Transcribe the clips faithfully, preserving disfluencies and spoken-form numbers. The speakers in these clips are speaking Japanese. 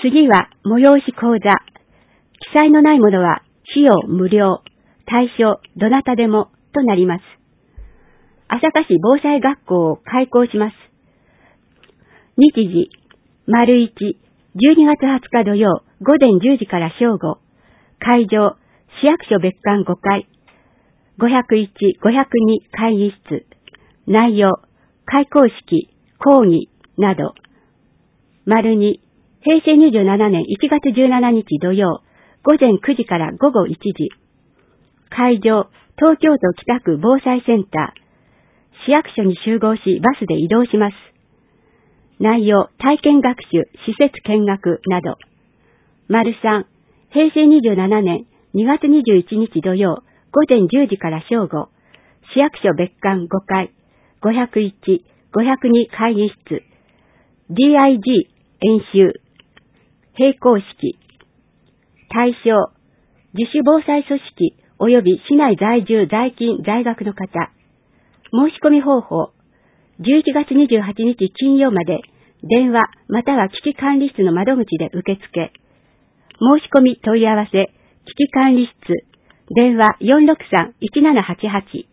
次は催し講座。記載のないものは費用無料、対象どなたでもとなります。朝霞市防災学校を開校します。日時、丸一、じゅうにがつはつか土曜、午前じゅうじから正午。会場、市役所別館ごかい、ごひゃくいち、ごひゃくに会議室。内容、開校式、講義など。丸に、へいせいにじゅうななねんいちがつじゅうしちにち土曜、午前くじからごごいちじ。会場、東京都北区防災センター。市役所に集合し、バスで移動します。内容、体験学習、施設見学など。丸さん、へいせいにじゅうななねんにがつにじゅういちにち土曜、午前じゅうじから正午。市役所別館ごかい、ごひゃくいち、ごひゃくに会議室。ディーアイジー 演習。閉校式。対象、自主防災組織及び市内在住在勤在学の方。申し込み方法、じゅういちがつにじゅうはちにち金曜まで電話または危機管理室の窓口で受付。申し込み問い合わせ、危機管理室、電話 よんろくさんいちななはちはち。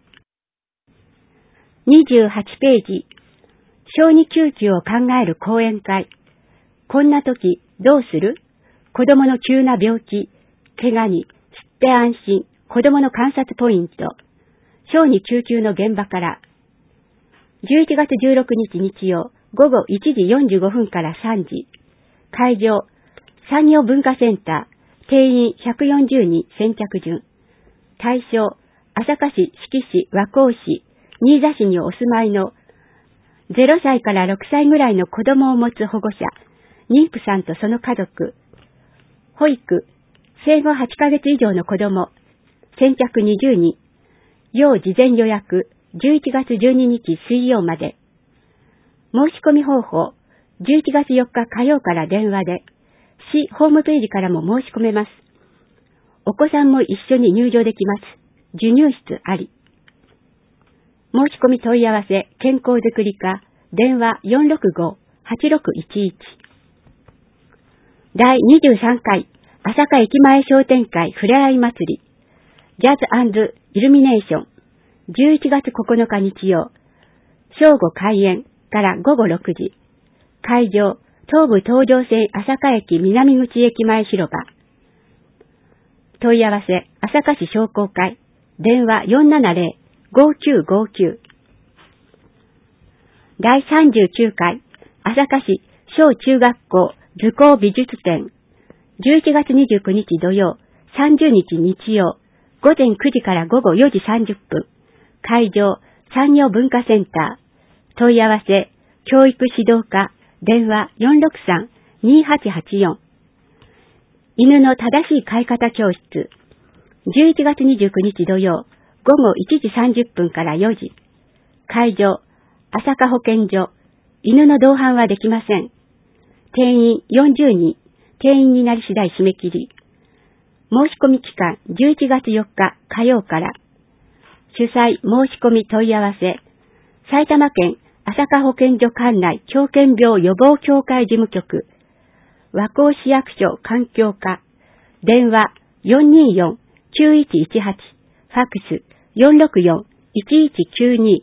にじゅうはちページ、小児救急を考える講演会。こんな時どうする？子供の急な病気、怪我に知って安心、子供の観察ポイント。小児救急の現場から。じゅういちがつじゅうろくにち日曜、午後いちじよんじゅうごふんからさんじ。会場、産業文化センター、定員ひゃくよんじゅうにん先着順。対象、朝霞市、志木市、和光市、新座市にお住まいのゼロさいからろくさいぐらいの子供を持つ保護者、妊婦さんとその家族、保育、生後はちかげつ以上の子供、先着にじゅうにん、要事前予約、じゅういちがつじゅうににち水曜まで。申し込み方法、じゅういちがつよっか火曜から電話で、市ホームページからも申し込めます。お子さんも一緒に入場できます。授乳室あり。申し込み問い合わせ、健康づくり課、電話 よんろくご はちろくいちいち。だいにじゅうさんかい、朝霞駅前商店会ふれあい祭り、ジャズ&イルミネーション、じゅういちがつここのか日曜、正午開演からごごろくじ。会場、東武東上線朝霞駅南口駅前広場。問い合わせ、朝霞市商工会、電話 よんななぜろ ごきゅうごきゅう。だいさんじゅうきゅうかい、朝霞市小中学校図工美術展、じゅういちがつにじゅうくにち土曜、さんじゅうにち日曜、午前くじからごごよじさんじゅっぷん。会場、産業文化センター。問い合わせ、教育指導課、電話 よんろくさん にはちはちよん。犬の正しい飼い方教室。じゅういちがつにじゅうくにち土曜、ごごいちじさんじゅっぷんからよじ。会場、朝霞保健所。犬の同伴はできません。定員よんじゅうにん。定員になり次第締め切り。申し込み期間じゅういちがつよっか火曜から。主催申し込み問い合わせ。埼玉県朝霞保健所管内狂犬病予防協会事務局。和光市役所環境課。電話 よんにーよん きゅういちいちはち。ファックス よんろくよん いちいちきゅうに。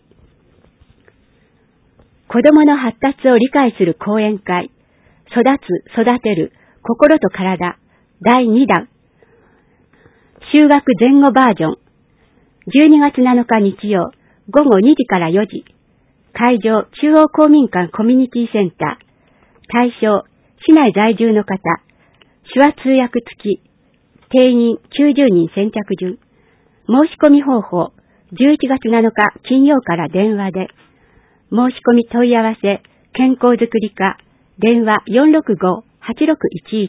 子供の発達を理解する講演会。育つ、育てる、心と体。だいにだん。就学前後バージョン。じゅうにがつなのか日曜、ごごにじからよじ。会場、中央公民館コミュニティセンター。対象、市内在住の方。手話通訳付き。定員きゅうじゅうにん先着順。申し込み方法、じゅういちがつなのか金曜から電話で。申し込み問い合わせ、健康づくり課、電話 よんろくご はちろくいちいち。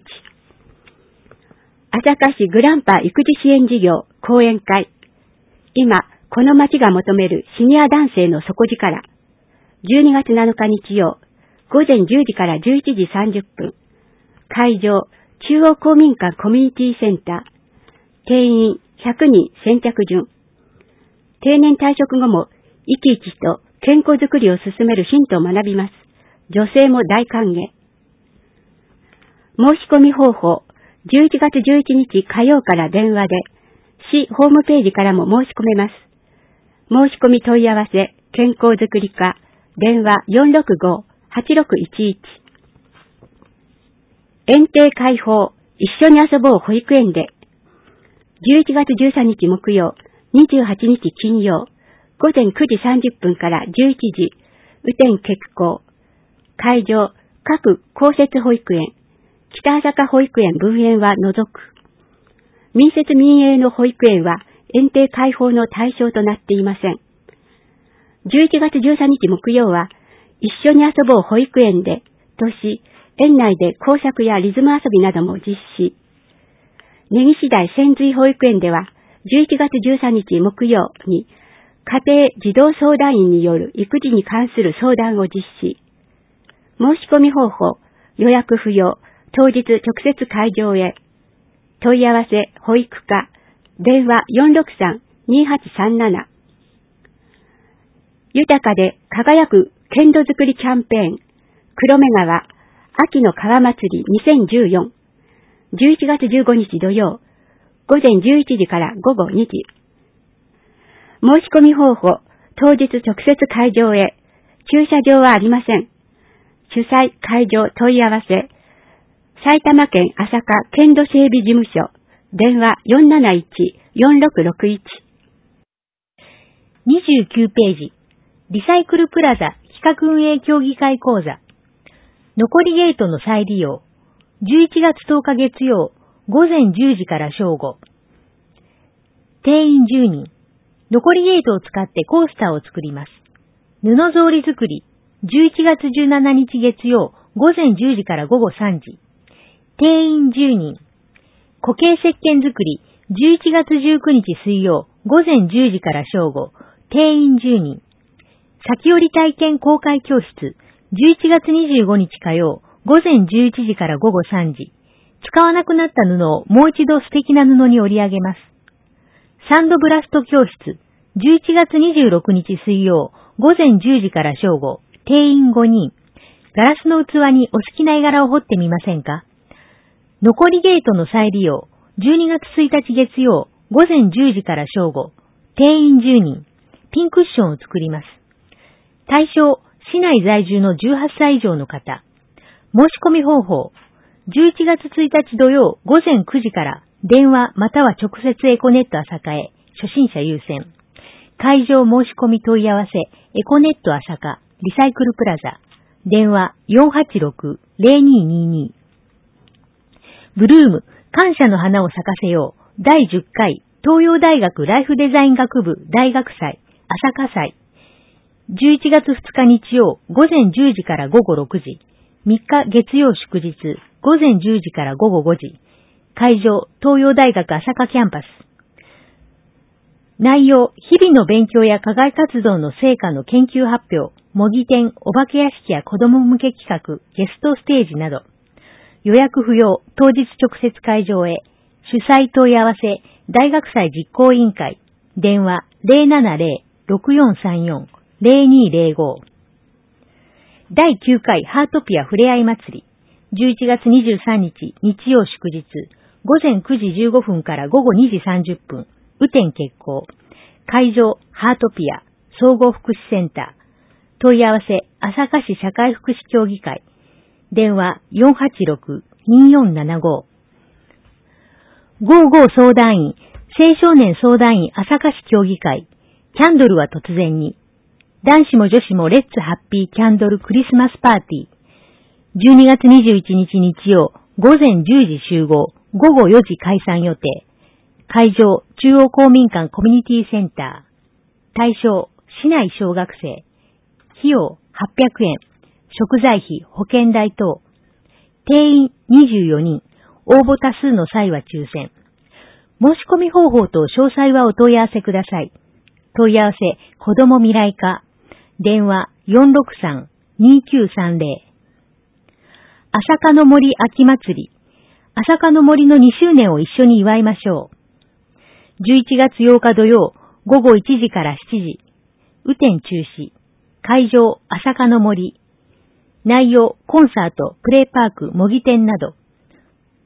朝霞市グランパ育児支援事業講演会。今、この町が求めるシニア男性の底力。じゅうにがつなのか日曜、午前じゅうじからじゅういちじさんじゅっぷん。会場、中央公民館コミュニティセンター。定員ひゃくにん先着順。定年退職後も生き生きと健康づくりを進めるヒントを学びます。女性も大歓迎。 申し込み方法、じゅういちがつじゅういちにち火曜から電話で、市ホームページからも申し込めます。申し込み問い合わせ、健康づくり課、電話 よんろくごーはちろくいちいち。園庭開放、一緒に遊ぼう保育園で、じゅういちがつじゅうさんにち木曜、にじゅうはちにち金曜、午前くじさんじゅっぷんからじゅういちじ、雨天決行。会場、各公設保育園、北朝霞保育園分園は除く。民設民営の保育園は園庭開放の対象となっていません。じゅういちがつじゅうさんにち木曜は、一緒に遊ぼう保育園で、とし、園内で工作やリズム遊びなども実施。根岸台千髄保育園では、じゅういちがつじゅうさんにち木曜に、家庭児童相談員による育児に関する相談を実施。申し込み方法、予約不要、当日直接会場へ。問い合わせ、保育課、電話 よんろくさんーにーはちさんなな。豊かで輝く県土づくりキャンペーン、黒目川、秋の川祭りにせんじゅうよん。じゅういちがつじゅうごにち土曜、午前じゅういちじからごごにじ。申し込み方法、当日直接会場へ。駐車場はありません。主催、会場、問い合わせ。埼玉県朝霞県土整備事務所。電話 よんなないちーよんろくろくいち。 にじゅうきゅうページ。リサイクルプラザ企画運営協議会講座。残りゲートの再利用。じゅういちがつとおか月曜、午前じゅうじから正午。定員じゅうにん。残りゲートを使ってコースターを作ります。布草履作り。じゅういちがつじゅうしちにち月曜、午前じゅうじから午後さんじ。定員じゅうにん。固形石鹸作り。じゅういちがつじゅうくにち水曜、午前じゅうじから正午。定員じゅうにん。先折り体験公開教室。じゅういちがつにじゅうごにち火曜、午前じゅういちじから午後さんじ。使わなくなった布をもう一度素敵な布に織り上げます。サンドブラスト教室。じゅういちがつにじゅうろくにち水曜、午前じゅうじから正午。定員ごにん。ガラスの器にお好きな絵柄を彫ってみませんか？残りゲートの再利用。じゅうにがつついたち月曜、午前じゅうじから正午。定員じゅうにん。ピンクッションを作ります。対象、市内在住のじゅうはっさい以上の方。申し込み方法。じゅういちがつついたち土曜午前くじから電話または直接エコネット朝霞へ。初心者優先。会場申し込み問い合わせ、エコネット朝霞、リサイクルプラザ。電話 よんはちろくーぜろにーにーにー。ブルーム、感謝の花を咲かせよう。だいじゅっかい、東洋大学ライフデザイン学部大学祭、朝霞祭。じゅういちがつふつか日曜、午前じゅうじから午後ろくじ。みっか月曜祝日、午前じゅうじから午後ごじ。会場、東洋大学朝霞キャンパス。内容、日々の勉強や課外活動の成果の研究発表、模擬展、お化け屋敷や子供向け企画、ゲストステージなど。予約不要、当日直接会場へ。主催問い合わせ、大学祭実行委員会。電話 ゼロななゼローろくよんさんよんゼロにゼロご。だいきゅうかいハートピアふれあい祭り。じゅういちがつにじゅうさんにち日曜祝日。午前くじじゅうごふんから午後にじさんじゅっぷん。雨天決行。会場、ハートピア、総合福祉センター。問い合わせ、朝霞市社会福祉協議会。電話 よんはちろくーにーよんななご。ごじゅうご相談員、青少年相談員朝霞市協議会。キャンドルは突然に。男子も女子もレッツハッピーキャンドルクリスマスパーティー。じゅうにがつにじゅういちにち日曜、午前じゅうじ集合、午後よじ解散予定。会場、中央公民館コミュニティセンター。対象、市内小学生。費用、はっぴゃくえん。食材費、保険代等。定員、にじゅうよにん。応募多数の際は抽選。申し込み方法と詳細はお問い合わせください。問い合わせ、子ども未来課。電話、よんろくさんーにーきゅうさんゼロ。朝霞の森秋祭り。朝霞の森のにしゅうねんを一緒に祝いましょう。じゅういちがつようか土曜、午後いちじからしちじ。雨天中止。会場、朝霞の森。内容、コンサート、プレイパーク、模擬店など。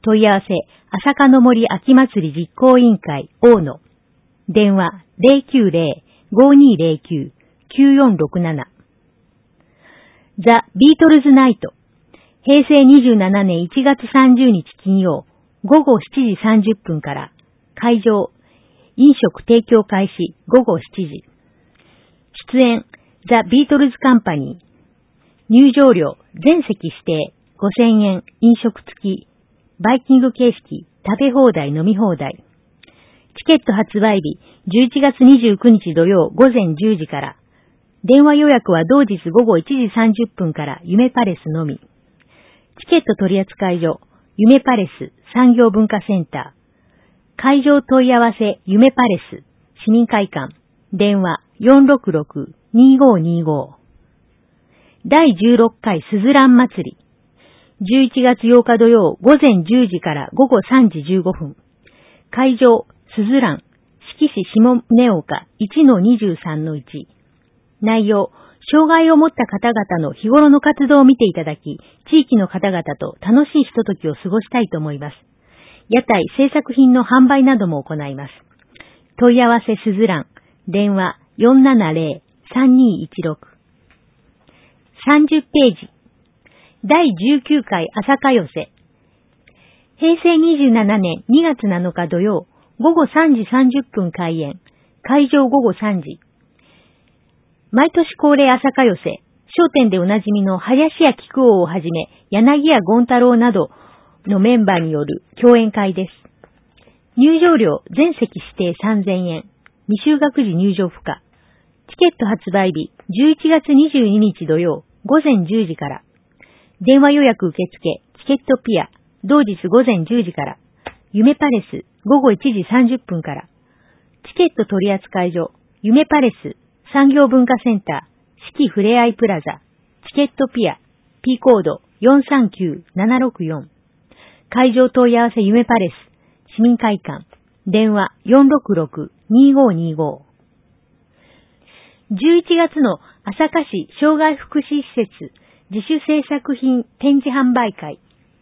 問い合わせ、朝霞の森秋祭り実行委員会大野。電話 ゼロきゅうゼロ ごにゼロきゅう きゅうよんろくなな。ザ・ビートルズナイト。平成にじゅうななねんいちがつさんじゅうにち金曜、ごごしちじさんじゅっぷんから、会場、飲食提供開始ごごしちじ。出演、ザ・ビートルズカンパニー。入場料、全席指定、ごせんえん、飲食付き、バイキング形式、食べ放題飲み放題。チケット発売日、じゅういちがつにじゅうくにち土曜午前じゅうじから。電話予約は同日午後いちじさんじゅっぷんから夢パレスのみ。チケット取扱所、夢パレス産業文化センター。会場問い合わせ夢パレス市民会館。電話 よんろくろく にごにご。だいじゅうろっかいすずらん祭り。じゅういちがつようか土曜午前じゅうじからごごさんじじゅうごふん。会場、すずらん、四季市下根岡 いちのにじゅうさんのいち。内容、障害を持った方々の日頃の活動を見ていただき、地域の方々と楽しいひとときを過ごしたいと思います。屋台、制作品の販売なども行います。問い合わせすずらん、電話 よんななゼロ さんにいちろく。さんじゅっページ。だいじゅうきゅうかい朝霞寄せ。平成にじゅうななねんにがつなのか土曜、ごごさんじさんじゅっぷん開演。会場ごごさんじ。毎年恒例朝霞寄せ、商店でおなじみの林家木久扇をはじめ、柳家権太郎などのメンバーによる講演会です。入場料、全席指定さんぜんえん。未就学時入場不可。チケット発売日、じゅういちがつにじゅうににち土曜、ごぜんじゅうじから。電話予約受付、チケットピア、同日ごぜんじゅうじから。夢パレス、ごごいちじさんじゅっぷんから。チケット取扱所、夢パレス、産業文化センター、四季ふれあいプラザ、チケットピア、P コード よんさんきゅうななろくよん。会場問い合わせ夢パレス、市民会館、電話 よんろくろく にごにご。じゅういちがつの朝霞市障害福祉施設自主制作品展示販売会。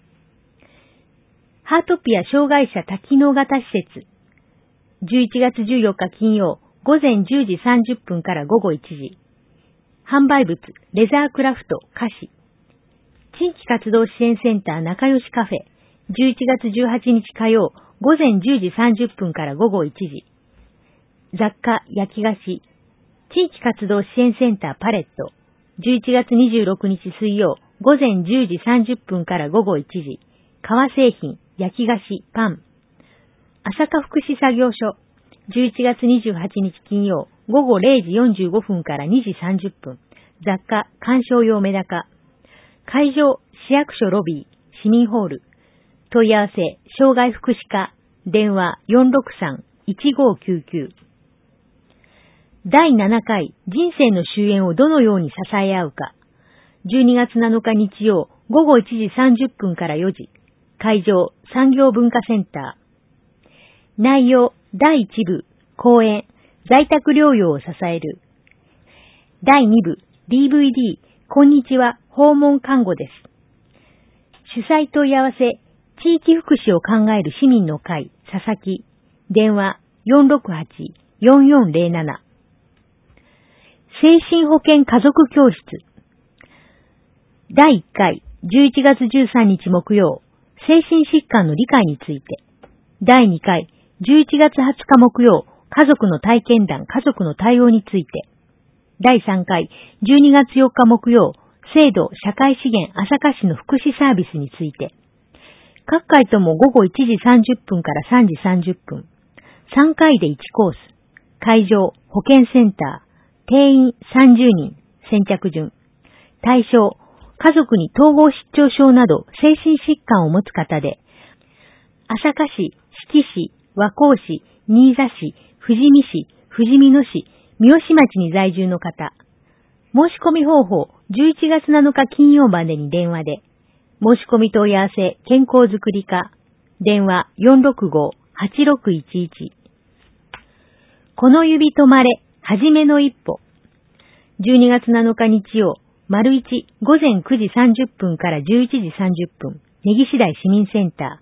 ハートピア障害者多機能型施設。じゅういちがつじゅうよっか金曜、ごぜんじゅうじさんじゅっぷんからごごいちじ。販売物、レザークラフト、菓子。地域活動支援センター仲良しカフェ。じゅういちがつじゅうはちにち火曜、ごぜんじゅうじさんじゅっぷんからごごいちじ。雑貨、焼き菓子。地域活動支援センターパレット。じゅういちがつにじゅうろくにち水曜、ごぜんじゅうじさんじゅっぷんからごごいちじ。革製品、焼き菓子、パン。朝霞福祉作業所。じゅういちがつにじゅうはちにち金曜、ごごれいじよんじゅうごふんからにじさんじゅっぷん。雑貨、鑑賞用メダカ。会場、市役所ロビー、市民ホール。問い合わせ、障害福祉課。電話 よんろくさん いちごきゅうきゅう。だいななかい、人生の終焉をどのように支え合うか。じゅうにがつなのか日曜、ごごいちじさんじゅっぷんからよじ。会場、産業文化センター。内容、だいいちぶ、講演、在宅療養を支える。だいにぶ、ディーブイディー、こんにちは、訪問看護です。主催問い合わせ、地域福祉を考える市民の会、佐々木。電話、よんろくはち よんよんゼロなな。精神保健家族教室。だいいっかい、じゅういちがつじゅうさんにち木曜、精神疾患の理解について。だいにかい、じゅういちがつはつか木曜、家族の体験談、家族の対応について。だいさんかい、じゅうにがつよっか木曜、制度、社会資源、朝霞市の福祉サービスについて。各回ともごごいちじさんじゅっぷんからさんじさんじゅっぷん。さんかいでいちコース。会場、保健センター。定員さんじゅうにん。先着順。対象、家族に統合失調症など精神疾患を持つ方で、朝霞市、志木市、和光市、新座市、富士見市、富士見野市、三好町に在住の方。申し込み方法、じゅういちがつなのか金曜までに電話で。申し込み問い合わせ、健康づくり課。電話 よんろくご はちろくいちいち。この指止まれ、はじめの一歩。じゅうにがつなのか日曜、丸一、ごぜんくじさんじゅっぷんからじゅういちじさんじゅっぷん、根岸台市民センター。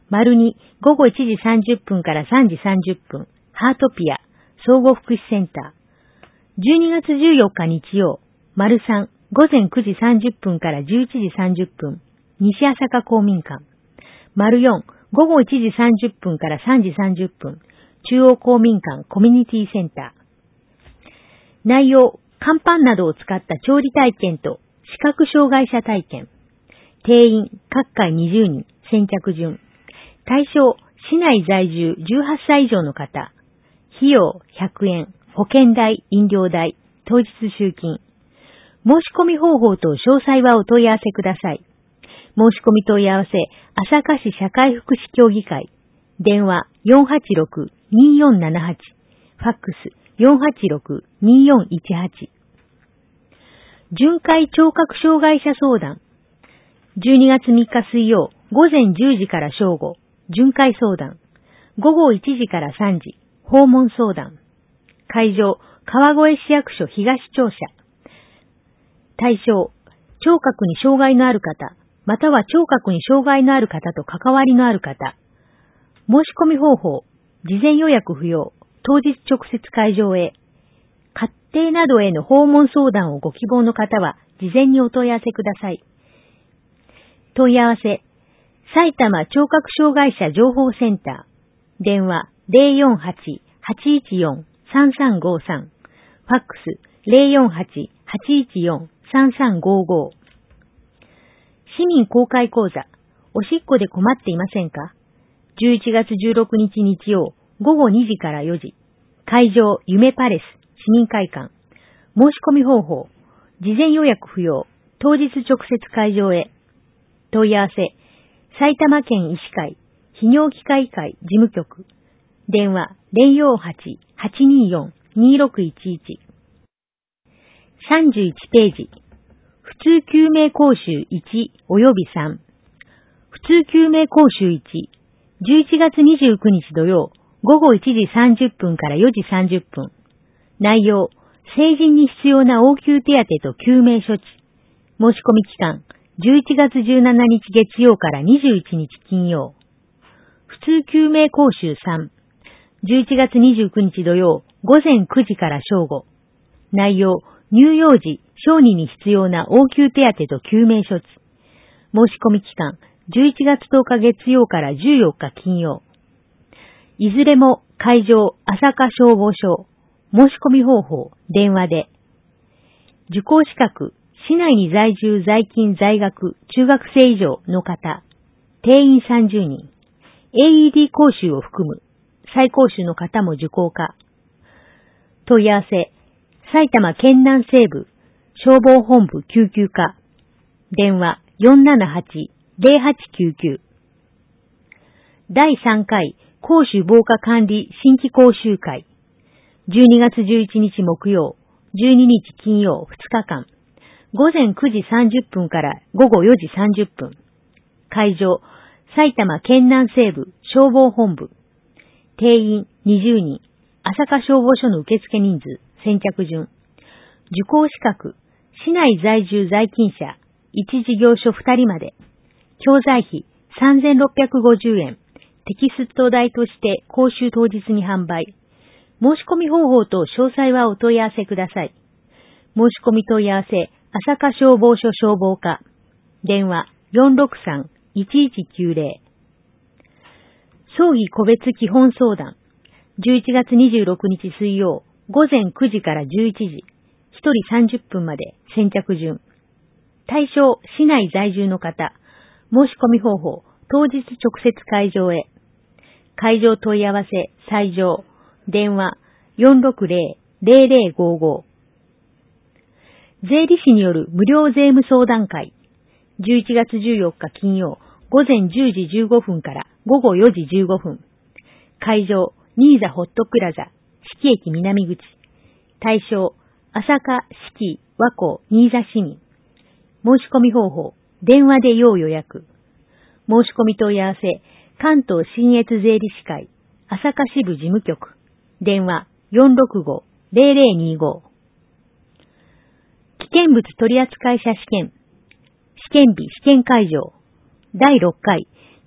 丸にごごいちじさんじゅっぷんからさんじさんじゅっぷん、ハートピア、総合福祉センター。じゅうにがつじゅうよっか日曜、丸さん、ごぜんくじさんじゅっぷんからじゅういちじさんじゅっぷん、西朝霞公民館。丸よん、ごごいちじさんじゅっぷんからさんじさんじゅっぷん、中央公民館コミュニティセンター。内容、乾パンなどを使った調理体験と視覚障害者体験。定員、各回にじゅうにん、先着順。対象、市内在住じゅうはっさい以上の方。費用、ひゃくえん、保険代、飲料代、当日集金。申し込み方法と詳細はお問い合わせください。申し込み問い合わせ、朝霞市社会福祉協議会。電話 よんはちろくにーよんななはち。ファックス よんはちろくにーよんいちはち。巡回聴覚障害者相談。じゅうにがつみっか水曜、午前じゅうじから正午、巡回相談。午後いちじからさんじ、訪問相談。会場、川越市役所東庁舎。対象、聴覚に障害のある方、または聴覚に障害のある方と関わりのある方。申し込み方法、事前予約不要、当日直接会場へ。家庭などへの訪問相談をご希望の方は、事前にお問い合わせください。問い合わせ、埼玉聴覚障害者情報センター。電話 ゼロよんはち はちいちよん さんさんごさん。ファックス ゼロよんはち はちいちよん さんさんごご。市民公開講座、おしっこで困っていませんか？じゅういちがつじゅうろくにち日曜、午後にじからよじ。会場、夢パレス、市民会館。申し込み方法、事前予約不要、当日直接会場へ。問い合わせ、埼玉県医師会、泌尿器科医会事務局。電話、ゼロよんはち はちにーよん にーろくいちいち。さんじゅういちページ。普通救命講習いち及びさん。普通救命講習いち。じゅういちがつにじゅうくにち土曜、午後いちじさんじゅっぷんからよじさんじゅっぷん。内容、成人に必要な応急手当と救命処置。申し込み期間、じゅういちがつじゅうしちにち月曜からにじゅういちにち金曜。普通救命講習さん。じゅういちがつにじゅうくにち土曜、午前くじから正午。内容、乳幼児、小児に必要な応急手当と救命処置。申し込み期間、じゅういちがつとおか月曜からじゅうよっか金曜。いずれも会場、朝霞消防署。申し込み方法、電話で。受講資格、市内に在住在勤在学中学生以上の方。定員さんじゅうにん。エーイーディー 講習を含む。再講習の方も受講可。問い合わせ、埼玉県南西部消防本部救急課。電話 よんななはち ゼロはちきゅうきゅう。だいさんかい講習防火管理新規講習会。じゅうにがつじゅういちにち木曜、じゅうににち金曜ふつかかん。午前くじさんじゅっぷんから午後よじさんじゅっぷん。会場、埼玉県南西部消防本部。定員にじゅうにん。朝霞消防署の受付人数、先着順。受講資格、市内在住在勤者、いち事業所ふたりまで。教材費さんぜんろっぴゃくごじゅうえん。テキスト代として講習当日に販売。申し込み方法と詳細はお問い合わせください。申し込み問い合わせ、朝霞消防署消防課。電話 よんろくさん いちいちきゅうゼロ。葬儀個別基本相談。じゅういちがつにじゅうろくにち水曜、午前くじからじゅういちじ。ひとりさんじゅっぷんまで、先着順。対象、市内在住の方。申し込み方法、当日直接会場へ。会場問い合わせ、最上。電話 よんろくゼロ ゼロゼロごご。税理士による無料税務相談会。じゅういちがつじゅうよっか金曜、午前じゅうじじゅうごふんから午後よじじゅうごふん。会場、新座ホットプラザ、四季駅南口。対象、朝霞、四季、和光、新座市民。申し込み方法、電話で要予約。申し込み問い合わせ、関東信越税理士会、朝霞支部事務局。電話 よんろくご ゼロゼロにご。危険物取扱者試験。試験日試験会場。だいろっかい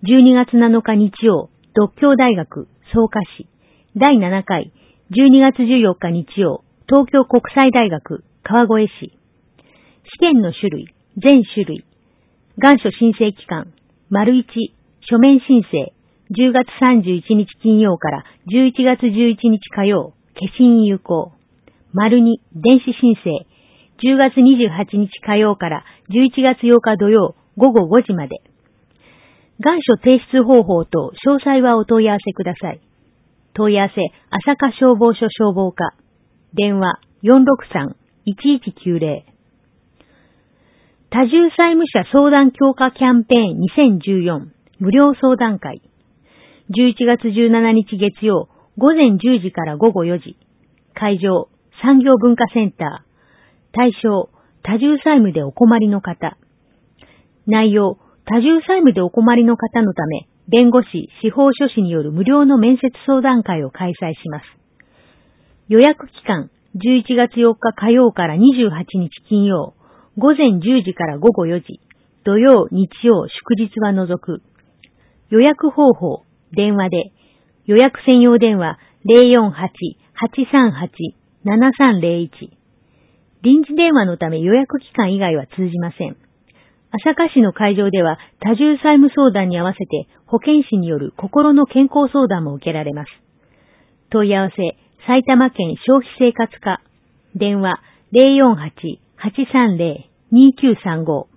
じゅうにがつなのか日曜、獨協大学、草加市。だいななかい、じゅうにがつじゅうよっか日曜、東京国際大学、川越市。試験の種類、全種類。願書申請期間、丸いち、書面申請、じゅうがつさんじゅういちにち金曜からじゅういちがつじゅういちにち火曜、消印有効。丸に、電子申請、じゅうがつにじゅうはちにち火曜からじゅういちがつようか土曜、ごごごじまで。願書提出方法と詳細はお問い合わせください。問い合わせ、朝霞消防署消防課。電話、よんろくさん いちいちきゅうぜろ。多重債務者相談強化キャンペーンにせんじゅうよん無料相談会。じゅういちがつじゅうしちにち月曜、ごぜんじゅうじからごごよじ。会場、産業文化センター。対象、多重債務でお困りの方。内容、多重債務でお困りの方のため、弁護士、司法書士による無料の面接相談会を開催します。予約期間、じゅういちがつよっか火曜からにじゅうはちにち金曜、ごぜんじゅうじからごごよじ、土曜、日曜、祝日は除く。予約方法、電話で、予約専用電話 ゼロよんはち はちさんはち ななさんゼロいち。臨時電話のため予約期間以外は通じません。朝霞市の会場では多重債務相談に合わせて保健師による心の健康相談も受けられます。問い合わせ、埼玉県消費生活課、電話 ゼロよんはち はちさんゼロ にきゅうさんご。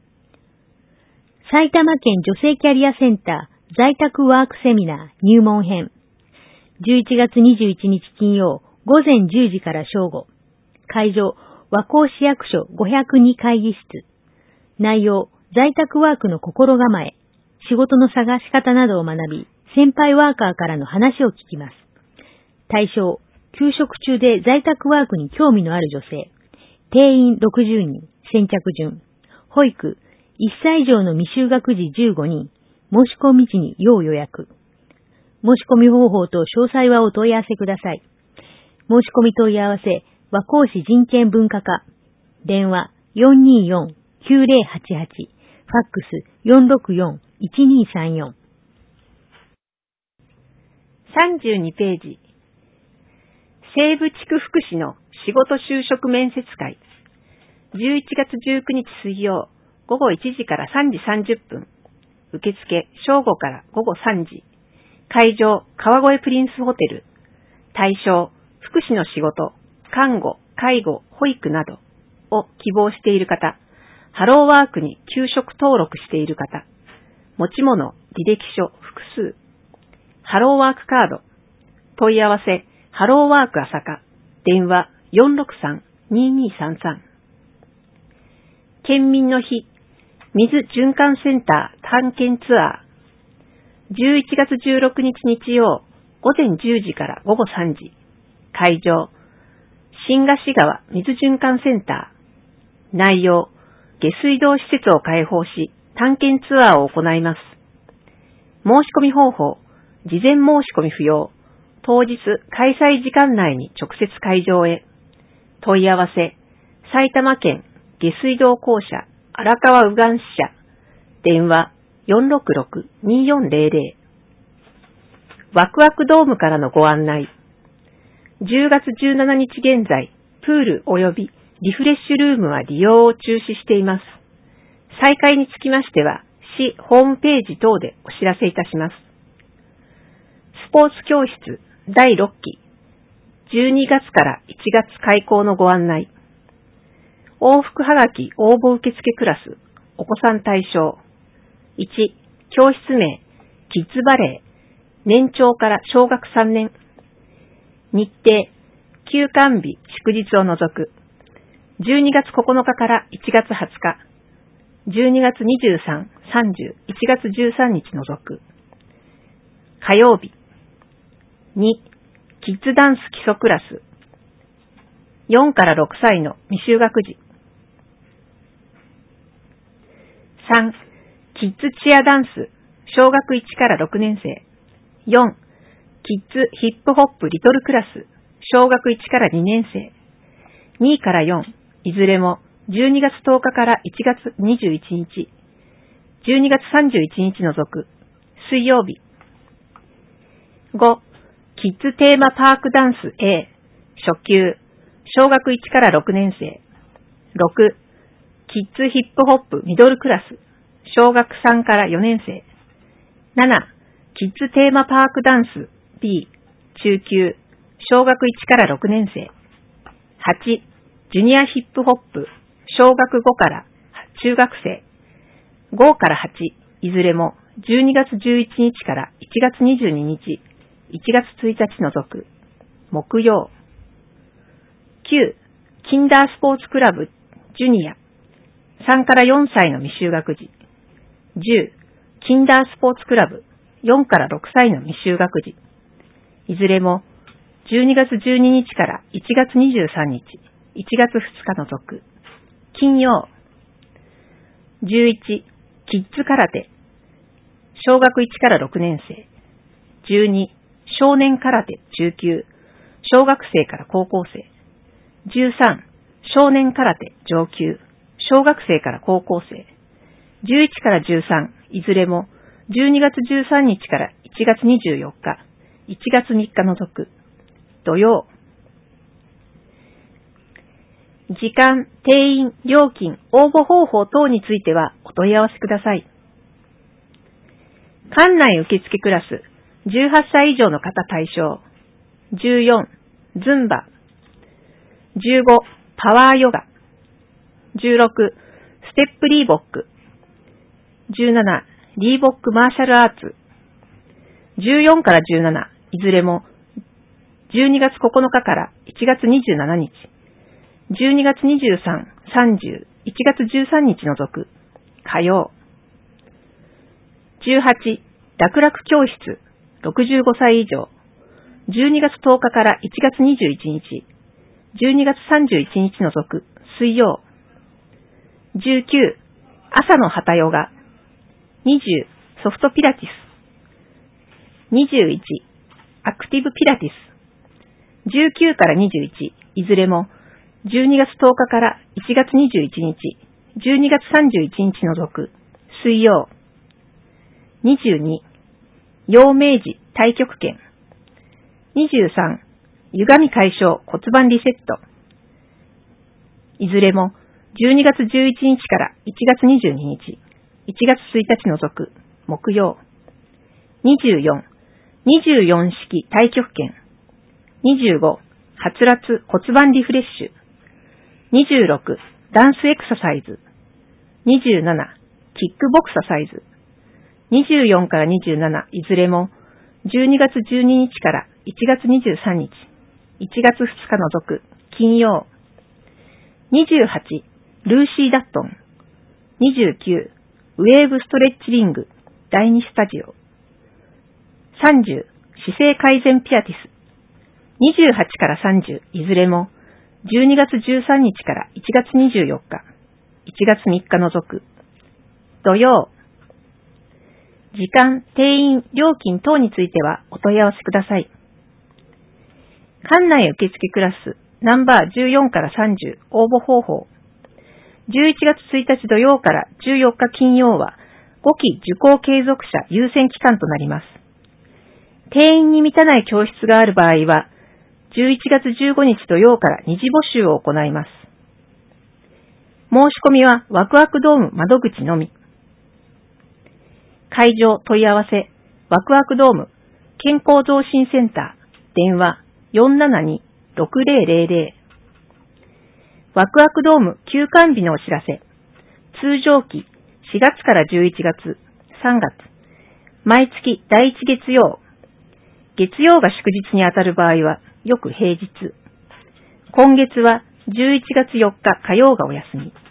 埼玉県女性キャリアセンター在宅ワークセミナー入門編。じゅういちがつにじゅういちにち金曜、ごぜんじゅうじから正午。会場、和光市役所ごひゃくに会議室。内容、在宅ワークの心構え、仕事の探し方などを学び、先輩ワーカーからの話を聞きます。対象、休職中で在宅ワークに興味のある女性。定員ろくじゅうにん、先着順。保育、いっさい以上の未就学児じゅうごにん。申し込み時に要予約。申し込み方法と詳細はお問い合わせください。申し込み問い合わせ、和光市人権文化課。電話 よんにーよん きゅうゼロはちはち。ファックス よんろくよん いちにーさんよん。 さんじゅうにページ。西部地区福祉の仕事就職面接会。じゅういちがつじゅうくにち水曜、ごごいちじからさんじさんじゅっぷん。受付、正午からごごさんじ。会場、川越プリンスホテル。対象、福祉の仕事、看護、介護、保育などを希望している方。ハローワークに休職登録している方。持ち物、履歴書、複数。ハローワークカード。問い合わせ、ハローワーク朝霞。電話 よんろくさん にーにーさんさん。県民の日、水循環センター探検ツアー。じゅういちがつじゅうろくにち日曜、ごぜんじゅうじからごごさんじ。会場、新河岸川水循環センター。内容、下水道施設を開放し、探検ツアーを行います。申し込み方法、事前申し込み不要。当日、開催時間内に直接会場へ。問い合わせ、埼玉県下水道公社荒川右岸支社。電話 よんろくろく にーよんゼロゼロ。ワクワクドームからのご案内。じゅうがつじゅうしちにち現在、プール及びリフレッシュルームは利用を中止しています。再開につきましては、市ホームページ等でお知らせいたします。スポーツ教室だいろっき、じゅうにがつからいちがつ開講のご案内。往復はがき応募受付クラス、お子さん対象。いち、教室名、キッズバレー、年長から小学さんねん。日程、休館日、祝日を除く。じゅうにがつここのかからいちがつはつか。じゅうにがつにじゅうさん、さんじゅう、いちがつじゅうさんにち除く。火曜日。に、キッズダンス基礎クラス。よんからろくさいの未就学児。さん、キッズチアダンス、小学いちからろくねんせい。よん、キッズヒップホップリトルクラス、小学いちからにねんせい。にからよん、いずれもじゅうにがつとおかからいちがつにじゅういちにち、じゅうにがつさんじゅういちにち除く。 水曜日。ご、キッズテーマパークダンス A、初級、小学いちからろくねん生。ろく、キッズヒップホップミドルクラス、小学さんからよねん生。なな、キッズテーマパークダンス B、中級、小学いちからろくねん生。はち、ジュニアヒップホップ、小学ごから中学生。ごからはち、いずれもじゅうにがつじゅういちにちからいちがつにじゅうににち、いちがつついたち除く、木曜。きゅう、キンダースポーツクラブ、ジュニア、さんからよんさいの未就学児。じゅう、キンダースポーツクラブ、よんからろくさいの未就学児。いずれもじゅうにがつじゅうににちからいちがつにじゅうさんにち、いちがつふつか除く、金曜。じゅういち、キッズ空手、小学いちからろくねん生。じゅうに、少年空手中級、小学生から高校生。じゅうさん、少年空手上級、小学生から高校生。じゅういちからじゅうさん、いずれもじゅうにがつじゅうさんにちからいちがつにじゅうよっか、いちがつみっか除く、土曜。時間、定員、料金、応募方法等についてはお問い合わせください。館内受付クラス、じゅうはっさい以上の方対象。じゅうよん、ズンバ。じゅうご、パワーヨガ。じゅうろく、ステップリーボック。じゅうなな、リーボックマーシャルアーツ。じゅうよんからじゅうなな、いずれもじゅうにがつここのかからいちがつにじゅうしちにち、じゅうにがつにじゅうさん、さんじゅう、いちがつじゅうさんにち除く、火曜。じゅうはち、楽々教室、ろくじゅうごさい以上、じゅうにがつとおかからいちがつにじゅういちにち、じゅうにがつさんじゅういちにち除く、水曜。じゅうきゅう、朝のハタヨガ。にじゅう、ソフトピラティス。にじゅういち、アクティブピラティス。じゅうきゅうからにじゅういち、いずれもじゅうにがつとおかからいちがつにじゅういちにち、じゅうにがつさんじゅういちにち除く、水曜。にじゅうに、陽明寺太極拳。にじゅうさん、歪み解消骨盤リセット。いずれもじゅうにがつじゅういちにちからいちがつにじゅうににち、いちがつついたち除く、木曜。にじゅうよん、にじゅうよん式太極拳。にじゅうご、はつらつ骨盤リフレッシュ。にじゅうろく、ダンスエクササイズ。にじゅうなな、キックボクササイズ。にじゅうよんからにじゅうなな、いずれもじゅうにがつじゅうににちからいちがつにじゅうさんにち、いちがつふつか除く、金曜。にじゅうはち、ルーシーダットン。にじゅうきゅう、ウェーブストレッチリング、だいにスタジオ。さんじゅう、姿勢改善ピラティス。にじゅうはちからさんじゅう、いずれもじゅうにがつじゅうさんにちからいちがつにじゅうよっか、いちがつみっか除く、土曜。時間、定員、料金等についてはお問い合わせください。館内受付クラス、ナンバーじゅうよんからさんじゅう、応募方法。じゅういちがつついたち土曜からじゅうよっか金曜は、ごき受講継続者優先期間となります。定員に満たない教室がある場合は、じゅういちがつじゅうごにち土曜から二次募集を行います。申し込みはワクワクドーム窓口のみ。会場問い合わせ、ワクワクドーム健康増進センター、電話 よんななに ろくぜろぜろぜろ。ワクワクドーム休館日のお知らせ。通常期しがつからじゅういちがつ、さんがつ、毎月だいいち月曜。月曜が祝日にあたる場合は、よく平日。今月はじゅういちがつよっか火曜がお休み。